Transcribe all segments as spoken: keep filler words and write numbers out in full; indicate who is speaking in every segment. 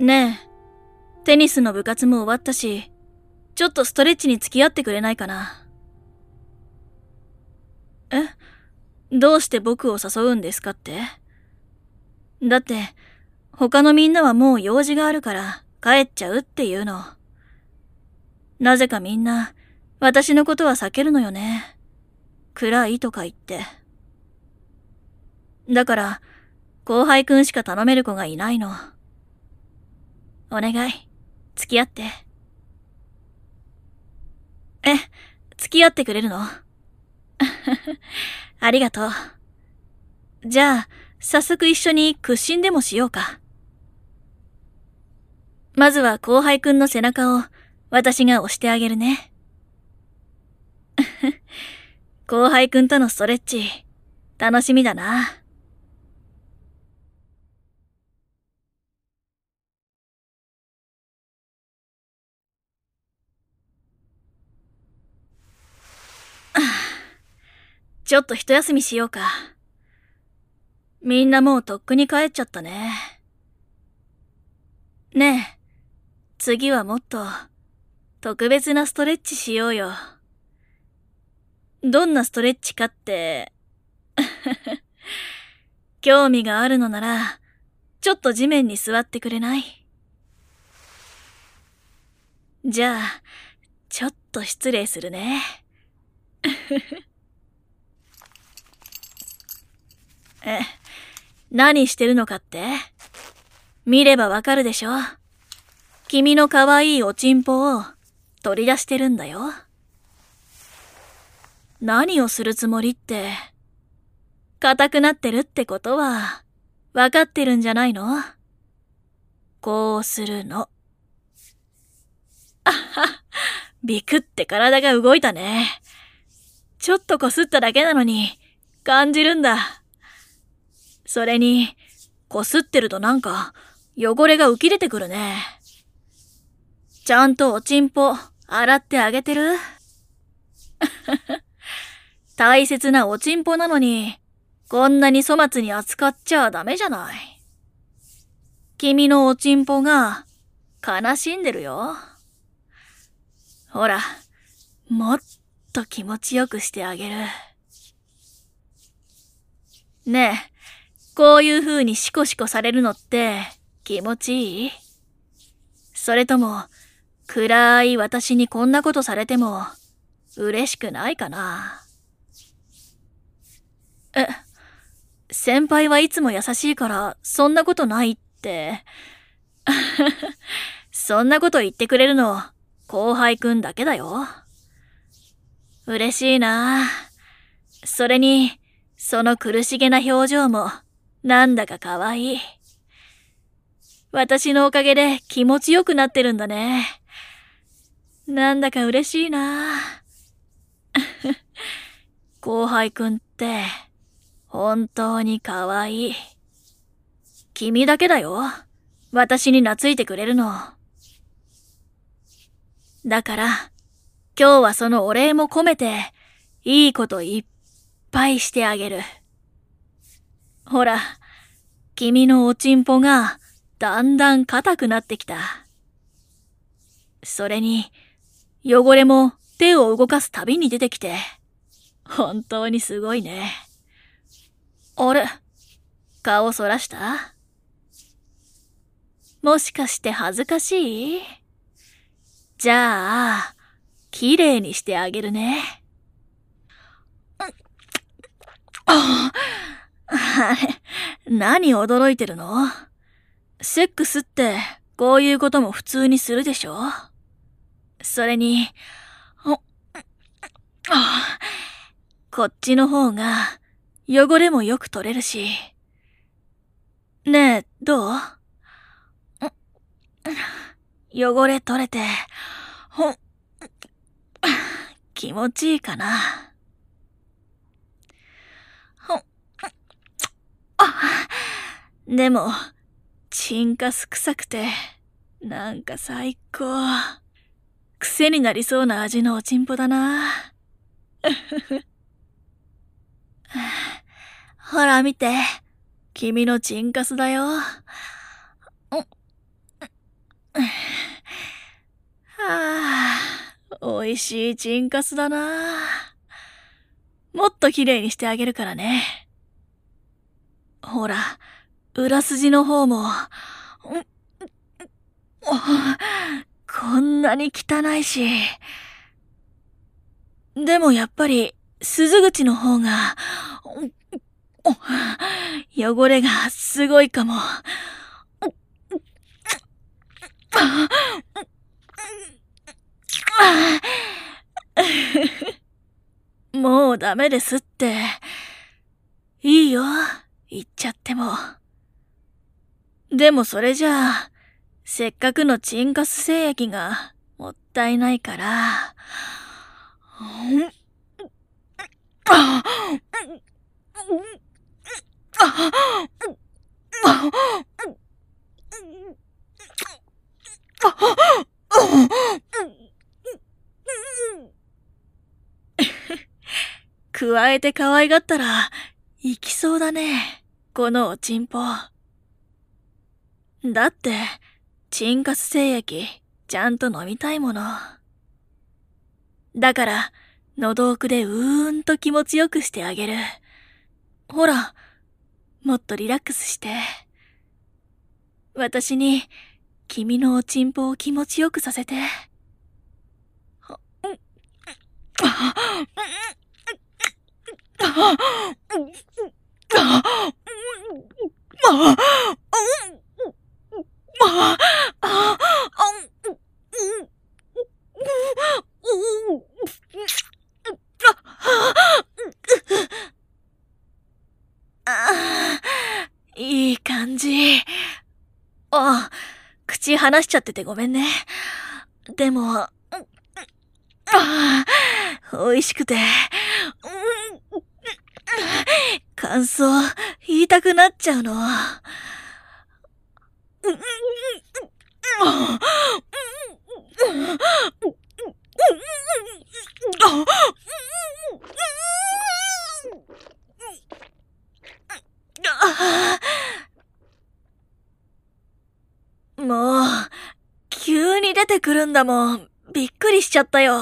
Speaker 1: ねえ、テニスの部活も終わったし、ちょっとストレッチに付き合ってくれないかな。え？どうして僕を誘うんですかって？だって、他のみんなはもう用事があるから帰っちゃうっていうの。なぜかみんな、私のことは避けるのよね。暗いとか言って。だから、後輩くんしか頼める子がいないの。お願い、付き合って。え、付き合ってくれるの？ありがとう。じゃあ、早速一緒に屈伸でもしようか。まずは後輩くんの背中を私が押してあげるね。後輩くんとのストレッチ、楽しみだな。ちょっと一休みしようか。みんなもうとっくに帰っちゃったね。ねえ、次はもっと特別なストレッチしようよ。どんなストレッチかって、興味があるのなら、ちょっと地面に座ってくれない？じゃあ、ちょっと失礼するね。え、何してるのかって？見ればわかるでしょ。君の可愛いおちんぽを取り出してるんだよ。何をするつもりって、硬くなってるってことは、わかってるんじゃないの？こうするの。あは、ビクって体が動いたね。ちょっとこすっただけなのに、感じるんだ。それに、こすってるとなんか、汚れが浮き出てくるね。ちゃんとおちんぽ、洗ってあげてる？大切なおちんぽなのに、こんなに粗末に扱っちゃダメじゃない。君のおちんぽが、悲しんでるよ。ほら、もっと気持ちよくしてあげる。ねえ、こういう風にシコシコされるのって気持ちいい？それとも、暗い私にこんなことされても嬉しくないかな？え、先輩はいつも優しいからそんなことないって。そんなこと言ってくれるの後輩くんだけだよ。嬉しいな。それに、その苦しげな表情もなんだか可愛い。私のおかげで気持ちよくなってるんだね。なんだか嬉しいな。後輩くんって本当に可愛い。君だけだよ。私に懐いてくれるの。だから、今日はそのお礼も込めて、いいこといっぱいしてあげる。ほら、君のおちんぽがだんだん硬くなってきた。それに、汚れも手を動かすたびに出てきて、本当にすごいね。あれ、顔そらした？もしかして恥ずかしい？じゃあ、綺麗にしてあげるね。あれ、何驚いてるの？セックスってこういうことも普通にするでしょ？それに、こっちの方が汚れもよく取れるし。ねえ、どう？汚れ取れて、ほん、気持ちいいかな。ほん、あ、でも、チンカス臭くて、なんか最高。癖になりそうな味のおちんぽだな。ほら見て、君のチンカスだよ。 あ、美味しいチンカスだな。もっと綺麗にしてあげるからね。ほら、裏筋の方も、こんなに汚いし。でもやっぱり、鈴口の方が、汚れがすごいかも。もうダメですって。いいよ、言っちゃっても。でもそれじゃあ、せっかくのチンカス精液がもったいないから。加えて可愛がったら、いきそうだね。このおちんぽ。だって、チンカス精液、ちゃんと飲みたいもの。だから、喉奥でうーんと気持ちよくしてあげる。ほら、もっとリラックスして。私に、君のおちんぽを気持ちよくさせて。いい感じ。あ、口離しちゃっててごめんね。でも、美味しくて、感想言いたくなっちゃうの。もう、急に出てくるんだもん。びっくりしちゃったよ。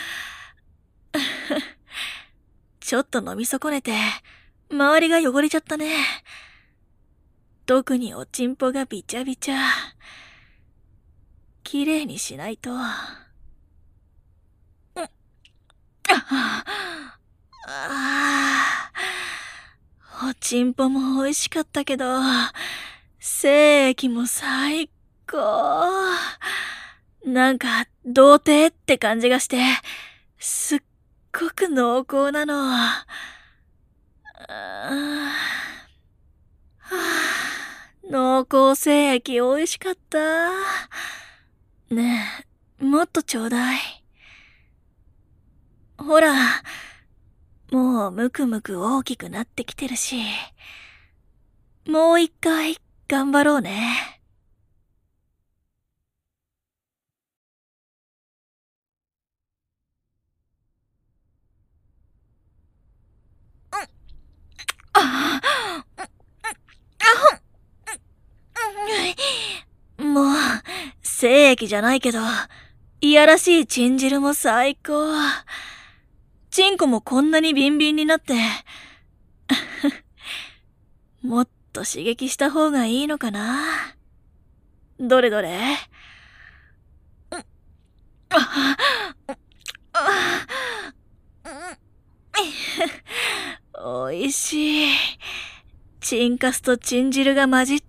Speaker 1: ちょっと飲み損ねて、周りが汚れちゃったね。特におちんぽがびちゃびちゃ。きれいにしないと。ああ、おちんぽも美味しかったけど、精液も最高。なんか、童貞って感じがして、すっごく濃厚なの。ああ、濃厚精液美味しかった。ねえ、もっとちょうだい。ほら、もうむくむく大きくなってきてるし、もう一回頑張ろうね。もう、精液じゃないけど、いやらしいチン汁も最高。チンコもこんなにビンビンになって。もっと刺激した方がいいのかな。どれどれ？おいしい。チンカスとチン汁が混じって、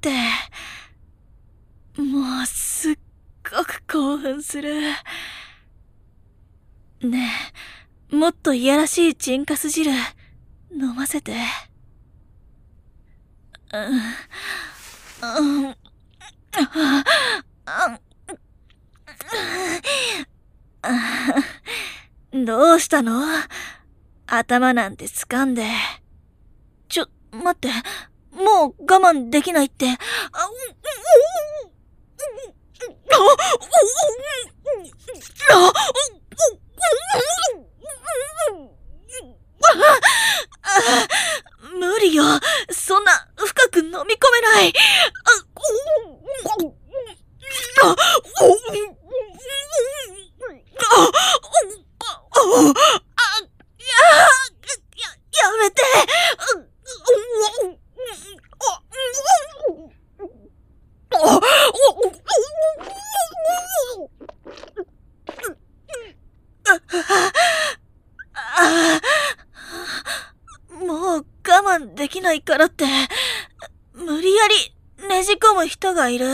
Speaker 1: もうすっごく興奮する。ねえ、もっといやらしいチンカス汁、飲ませて。うん、うん、どうしたの？頭なんて掴んで。ちょ、待って。もう我慢できないって。無理よ。そんな深く飲み込めない。 慢できないからって、無理やりねじ込む人がいる。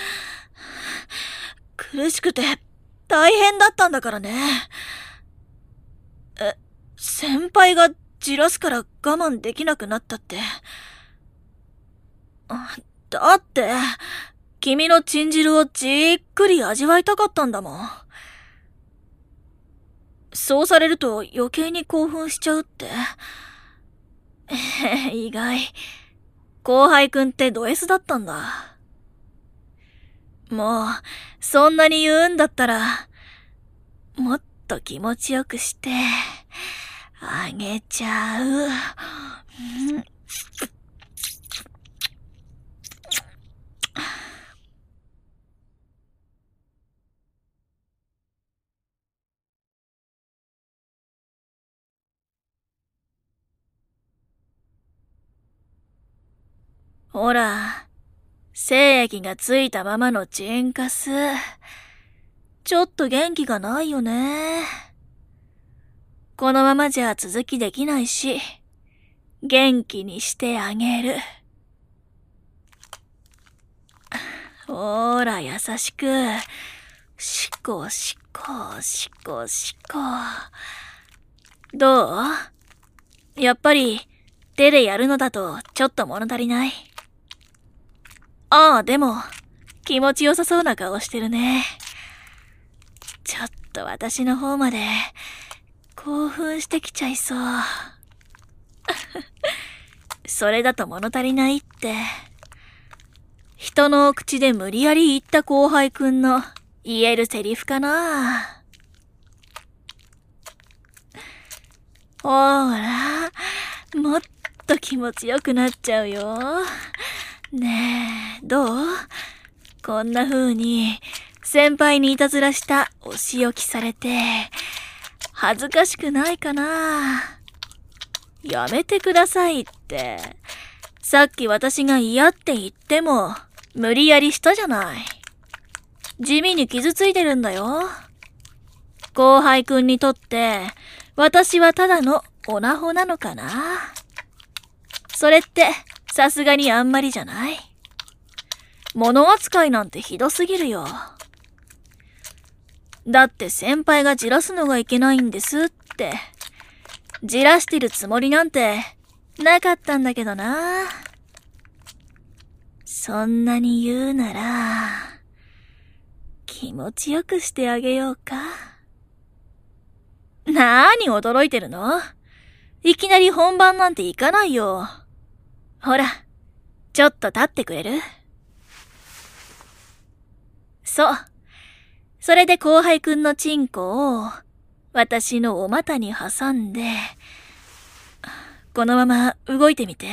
Speaker 1: 苦しくて大変だったんだからね。え、先輩がじらすから我慢できなくなったって。だって、君のチン汁をじっくり味わいたかったんだもん。そうされると余計に興奮しちゃうって。意外。後輩くんってド S だったんだ。もう、そんなに言うんだったら、もっと気持ちよくして、あげちゃう。うん、ほら、精液がついたままのチンカス。ちょっと元気がないよね。このままじゃ続きできないし、元気にしてあげる。ほら、優しく。しこしこ、しこしこ。どう？やっぱり、手でやるのだとちょっと物足りない？ああ、でも、気持ちよさそうな顔してるね。ちょっと私の方まで、興奮してきちゃいそう。それだと物足りないって。人の口で無理やり言った後輩くんの言えるセリフかな。ほら、もっと気持ちよくなっちゃうよ。ねえ、どう？こんな風に先輩にいたずらしたお仕置きされて恥ずかしくないかな。やめてくださいって。さっき私が嫌って言っても無理やりしたじゃない。地味に傷ついてるんだよ。後輩くんにとって私はただのオナホなのかな。それってさすがにあんまりじゃない？物扱いなんてひどすぎるよ。だって先輩がじらすのがいけないんですって。じらしてるつもりなんてなかったんだけどな。そんなに言うなら、気持ちよくしてあげようか。なーに驚いてるの？いきなり本番なんていかないよ。ほら、ちょっと立ってくれる？そう。それで後輩くんのチンコを私のお股に挟んで、このまま動いてみて。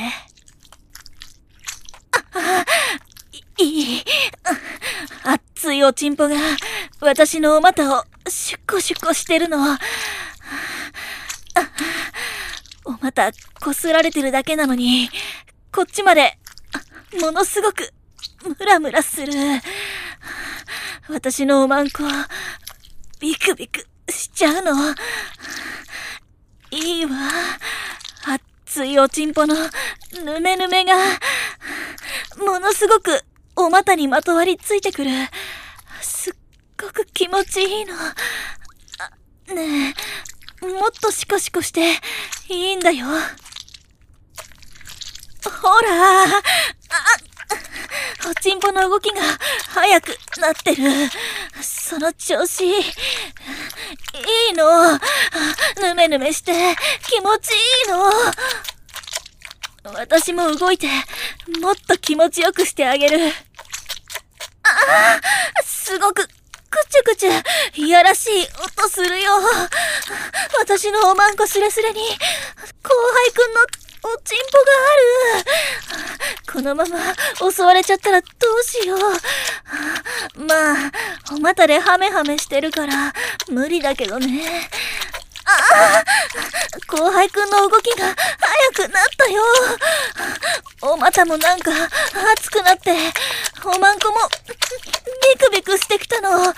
Speaker 1: あ、いい。熱いおちんぽが私のお股をシュコシュコしてるの。お股こすられてるだけなのに、こっちまでものすごくムラムラする。私のおまんこビクビクしちゃうの。いいわ。熱いおちんぽのぬめぬめがものすごくお股にまとわりついてくる。すっごく気持ちいいの。ねえ、もっとシコシコしていいんだよ。ほら、あ、おちんぽの動きが速くなってる。その調子、いいの。ぬめぬめして気持ちいいの。私も動いて、もっと気持ちよくしてあげる。ああ、すごく、くちゅくちゅ、いやらしい音するよ。私のおまんこすれすれに、後輩くんのおちんぽがある。このまま襲われちゃったらどうしよう。まあ、お股でハメハメしてるから無理だけどね。ああ、後輩くんの動きが速くなったよ。お股もなんか熱くなって、おまんこもビクビクしてきたの。もう、こ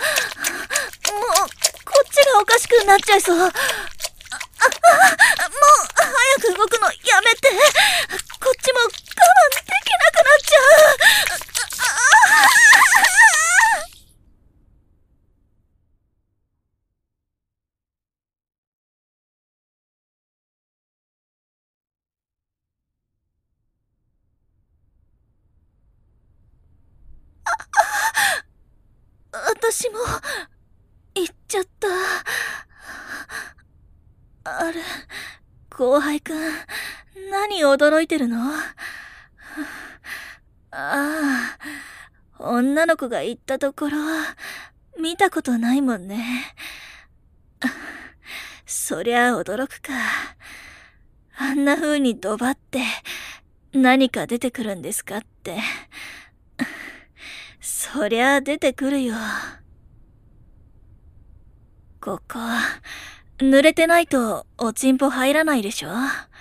Speaker 1: っちがおかしくなっちゃいそう。あ、あ、もう、早く動くのやめて。 私も、行っちゃった。あれ、後輩くん、何驚いてるの？ああ、女の子が行ったところ、見たことないもんね。そりゃ驚くか。あんな風にドバって何か出てくるんですかって。そりゃ出てくるよ。ここ、濡れてないとおちんぽ入らないでしょ？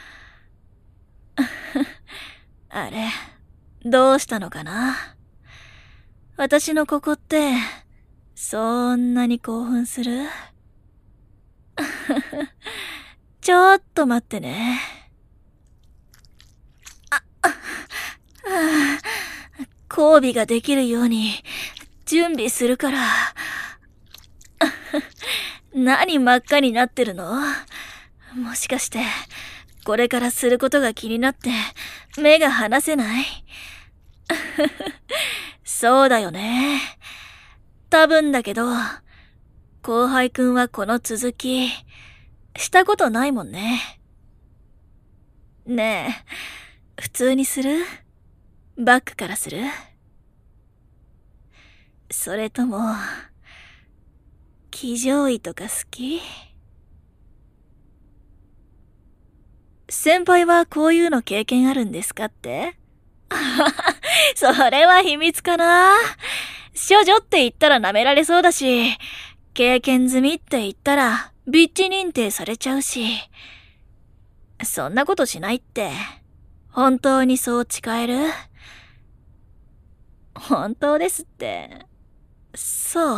Speaker 1: あれ、どうしたのかな？私のここって、そんなに興奮する？ちょっと待ってね。あ、あ、あ、交尾ができるように準備するから。何真っ赤になってるの？もしかして、これからすることが気になって目が離せない？そうだよね。多分だけど、後輩くんはこの続き、したことないもんね。ねえ、普通にする？バックからする？それとも、騎乗位とか好き？先輩はこういうの経験あるんですかって？それは秘密かな。処女って言ったら舐められそうだし、経験済みって言ったらビッチ認定されちゃうし。そんなことしないって、本当にそう誓える？本当ですって。そう。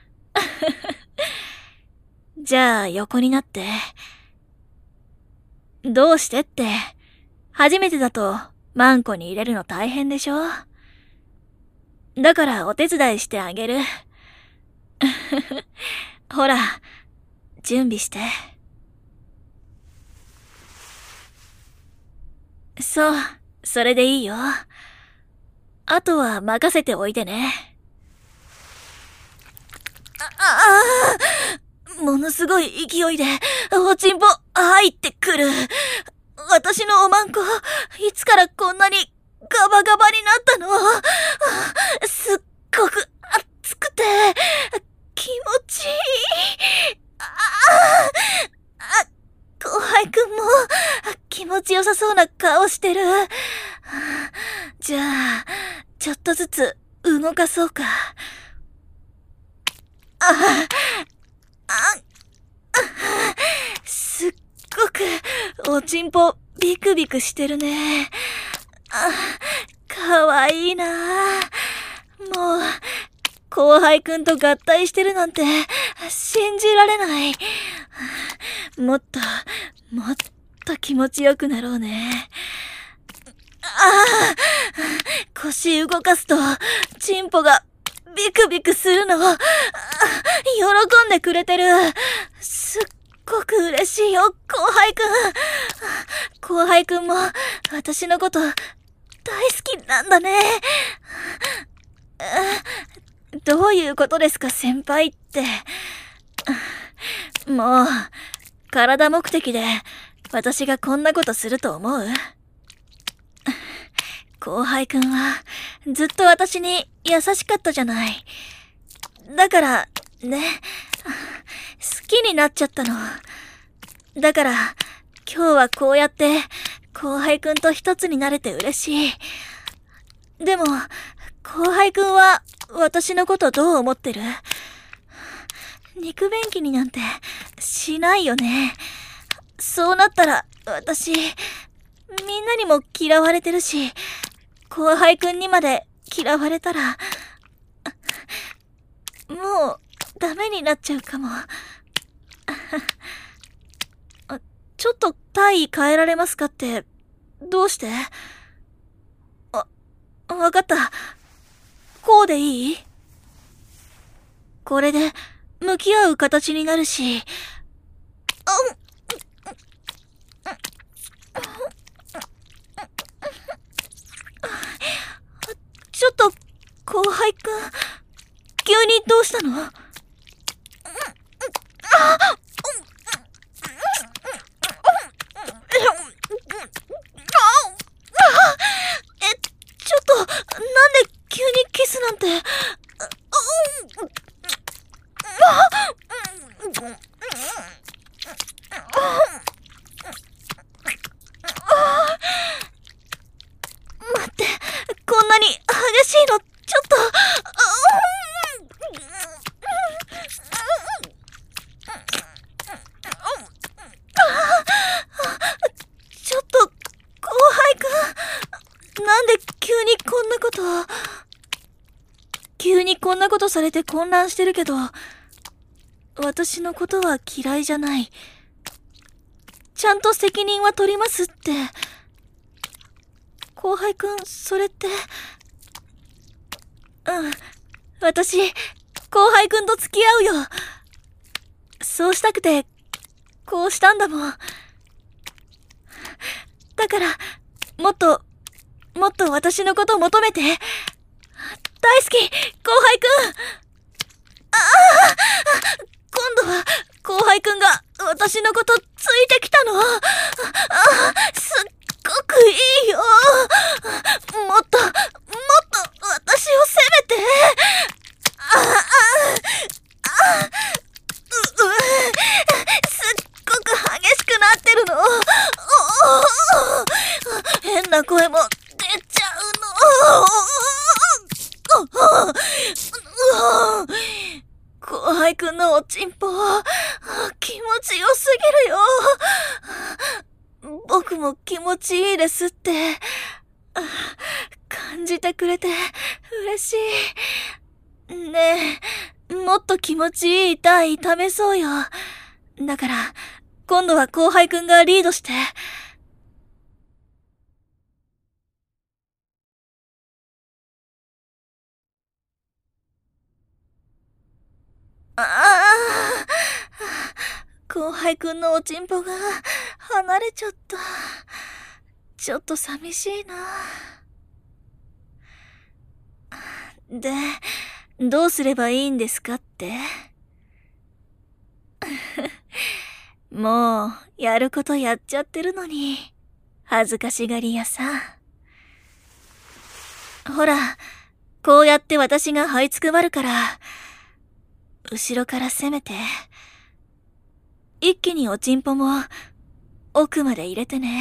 Speaker 1: じゃあ横になって。どうしてって、初めてだとマンコに入れるの大変でしょ？だからお手伝いしてあげる。ほら、準備して。そう、それでいいよ。あとは任せておいてね。ああ、ものすごい勢いで、おちんぽ入ってくる。私のおまんこ、いつからこんなにガバガバになったの？すっごく熱くて、気持ちいい。ああ、後輩くんも気持ちよさそうな顔してる。じゃあ、ちょっとずつ動かそうか。ああ、あ、すっごくおちんぽビクビクしてるね。あ、かわいいな。もう、後輩くんと合体してるなんて信じられない。もっと、もっと気持ちよくなろうね。ああ、腰動かすと、チンポがビクビクするの。喜んでくれてる。すっごく嬉しいよ、後輩くん。後輩くんも私のこと大好きなんだね。どういうことですか、先輩って。もう、体目的で私がこんなことすると思う？後輩くんはずっと私に優しかったじゃない。だから、ね、好きになっちゃったの。だから、今日はこうやって後輩くんと一つになれて嬉しい。でも、後輩くんは私のことどう思ってる？肉便器になんてしないよね。そうなったら私、みんなにも嫌われてるし、後輩くんにまで嫌われたら、もうダメになっちゃうかも。ちょっと体位変えられますかって、どうして？あ、わかった。こうでいい？これで向き合う形になるし、ちょっと後輩くん、急にどうしたの？え、ちょっと、なんで急にキスなんて。待って、こんなに激しいの、ちょっと。ちょっと、後輩くん、なんで急にこんなこと。急にこんなことされて混乱してるけど、私のことは嫌いじゃない。ちゃんと責任は取りますって。後輩くん、それって。うん。私、後輩くんと付き合うよ。そうしたくて、こうしたんだもん。だから、もっと、もっと私のことを求めて。大好き、後輩くん。ああ、今度は、後輩くんが私のことついてきたの。ああ、すっごくいいよ。もっと、もっと私を責めて。ああ、ああ、う、う、すっごく激しくなってるの。おお、変な声も出ちゃうの。後輩くんのおちんぽ、気持ちよすぎるよ。僕も気持ちいいですって。感じてくれて嬉しい。ねえ、もっと気持ちいい痛い試そうよ。だから、今度は後輩くんがリードして。ああ、後輩くんのおちんぽが離れちゃった。ちょっと寂しいな。で、どうすればいいんですかって？もう、やることやっちゃってるのに、恥ずかしがり屋さ。ほら、こうやって私が這いつくばるから、後ろから攻めて。一気におちんぽも奥まで入れてね。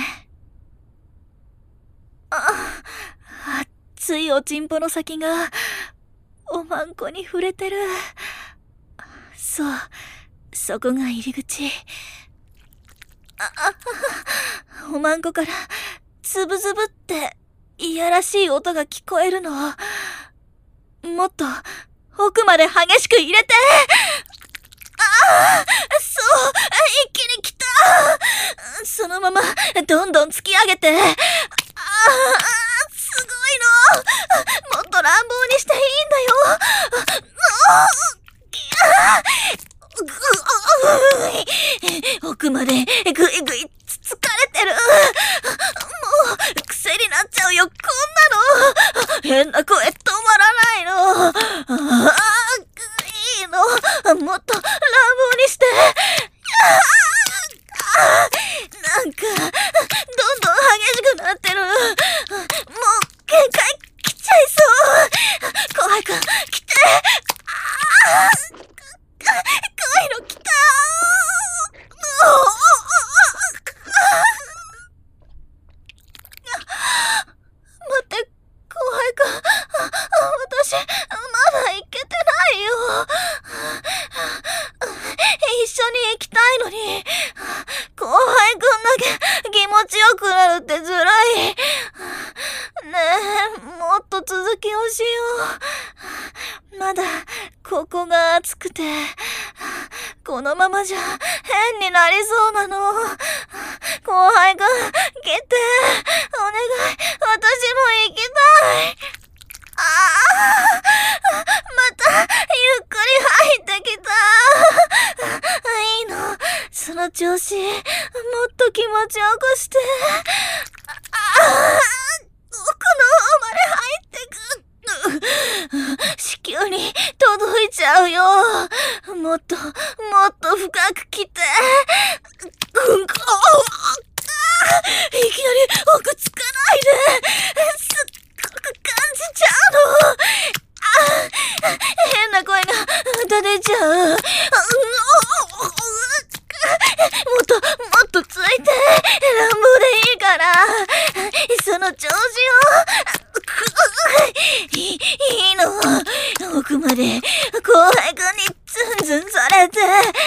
Speaker 1: あ、熱いおちんぽの先がおまんこに触れてる。そう、そこが入り口。あ、あ、おまんこからズブズブっていやらしい音が聞こえるの。もっと奥まで激しく入れて。ああ、そう、一気に来た。そのままどんどん突き上げて。ああ、すごいの。もっと乱暴にしていいんだよ。奥までぐいぐいつつかれてる。もう癖になっちゃうよ、こんなの。変な声止まらないの。ああ、いいの。もっと乱暴にして。なんかどんどん激しくなってる。もう限界来ちゃいそう。後輩くん来て。ああ、怖いの来た。待って、後輩くん、私まだ行けてないよ。一緒に行きたいのに、後輩くんだけ気持ちよくなるってずるい。ねえ、もっと続きをしよう。まだここが熱くて、このままじゃ変になりそうなの。後輩くん来て、お願い、私も行きたい。ああ、またゆっくり入ってきた。いいの、その調子、もっと気持ちよくして。ああ、奥の方まで入ってく。 子宮に届いちゃうよ。もっと、もっと深く来て。うんこ、いきなり奥つかないで。すっごく感じちゃうの。あ、変な声が出ちゃう。もっと、もっとついて。乱暴でいいから。その調子よ。いい、いいの。奥まで後輩くんにツンツンされて。先輩、すっ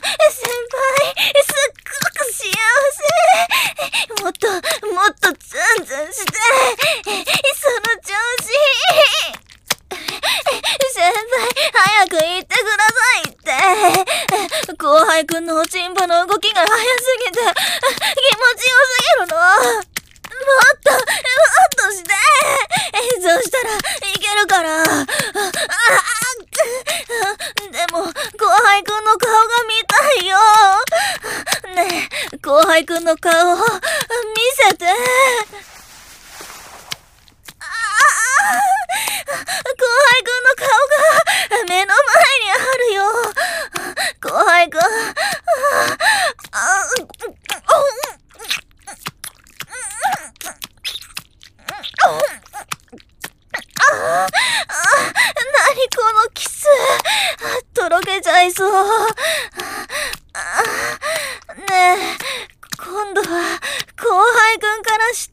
Speaker 1: ごく幸せ。もっと、もっとツンツンして。その調子。先輩、早く言ってくださいって。後輩くんのおちんぽの動きが早すぎて気持ちよすぎるの。もっと、もっとして。そしたらいけるから。でも、後輩くんの顔が見たいよ。ねえ、後輩くんの顔を見せて。後輩くんの顔が目の前にあるよ。後輩くん。何このキス。とろけちゃいそう。ねえ、今度は後輩くんからして。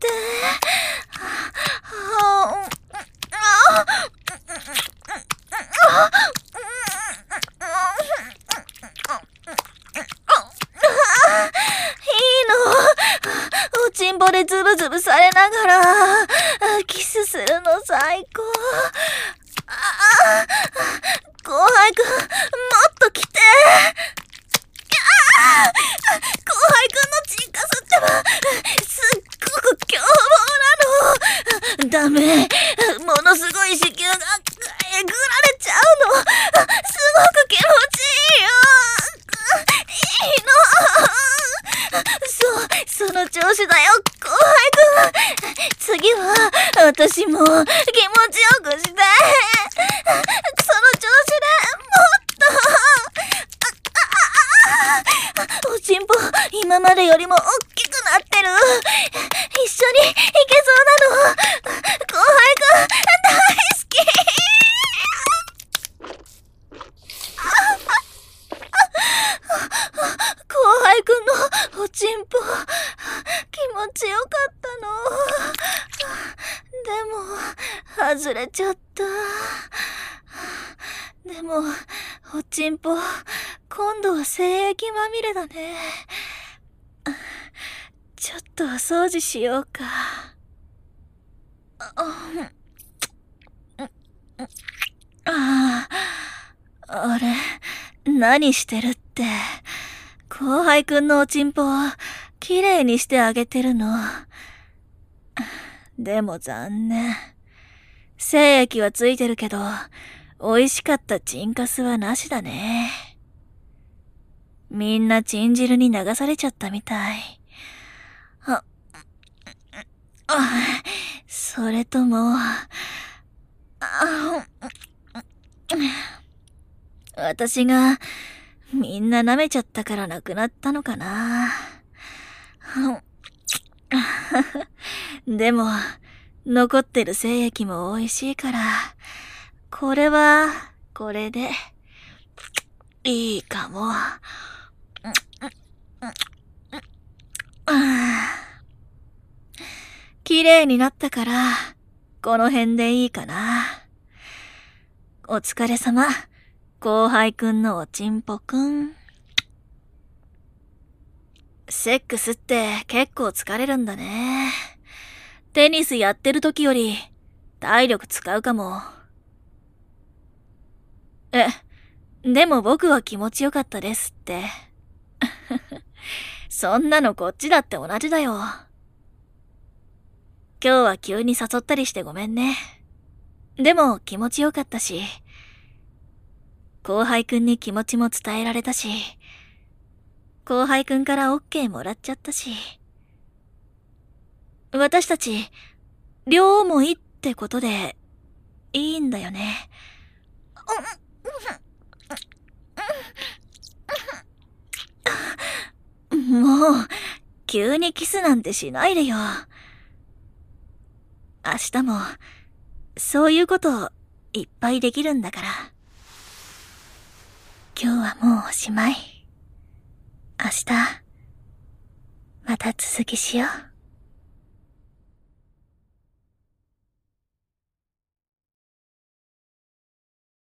Speaker 1: おちんぼでズブズブされながらキスするの最高。後輩くん、もっと来て。後輩くんのチンカスってばすっごく凶暴なの。ダメ、ものすごい子宮がえぐられちゃうの。すごく気持ちいいよ。いいの。そう、その調子だよ、後輩くん。次は私も気持ちよくして。その調子でもっと。おちんぽ今までよりも大きくなってる。一緒に行けそうなの。後輩くん大好き。後輩くんのおちんぽ気持ちよかったの。でも外れちゃった。でもおちんぽ今度は精液まみれだね。ちょっとお掃除しようか。ああ、あれ、何してるって。後輩くんのおちんぽをきれいにしてあげてるの。でも残念。精液はついてるけど、美味しかったチンカスはなしだね。みんなチン汁に流されちゃったみたい。あ、あ、それとも、あ、私がみんな舐めちゃったからなくなったのかな。でも、残ってる精液も美味しいから、これは、これで、いいかも。綺麗になったから、この辺でいいかな。お疲れ様、後輩くんのおちんぽくん。セックスって結構疲れるんだね。テニスやってる時より体力使うかも。え、でも僕は気持ちよかったですって。そんなのこっちだって同じだよ。今日は急に誘ったりしてごめんね。でも気持ちよかったし、後輩くんに気持ちも伝えられたし、後輩くんから オーケー もらっちゃったし、私たち両思いってことでいいんだよね。 もう、急にキスなんてしないでよ。明日も、そういうこといっぱいできるんだから。今日はもうおしまい。明日、また続きしよう。